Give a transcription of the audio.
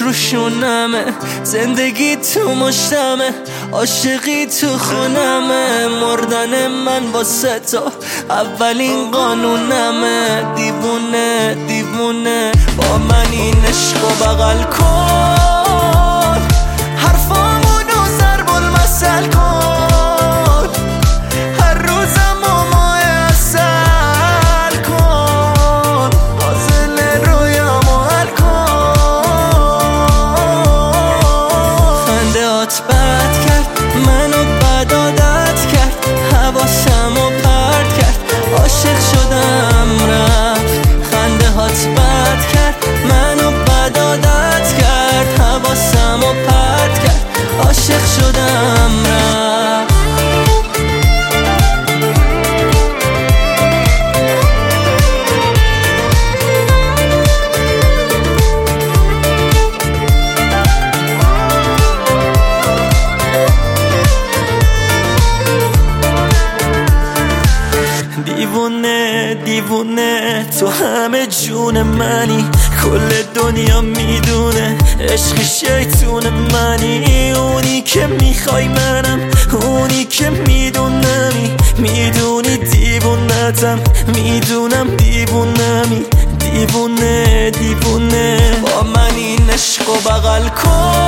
روشونمه، زندگی تو مشتمه، عاشقی تو خونمه. مردن من واسه تو اولین قانونمه. دیوونه دیوونه با من این عشقو بغل کن، حرفامونو ضرب المثل کن، هر روزم و ماه عسل کن، حاصل رویامو حل کن. خنده هات بد کرد منو، بد عادت کرد، حواسمو پرت کرد، عاشق شدم رفت. خنده هات بد کرد منو، بد عادت کرد، حواسمو پرت کرد، عاشق شدم رفت. دیوونه دیوونه تو همه جون منی، کل دنیا میدونه عشق شیطون منی. اونی که میخوای منم، اونی که میدونمی، میدونی دیوونتم، میدونم دیوونمی. دیوونه دیوونه با من این عشقو بغل کن،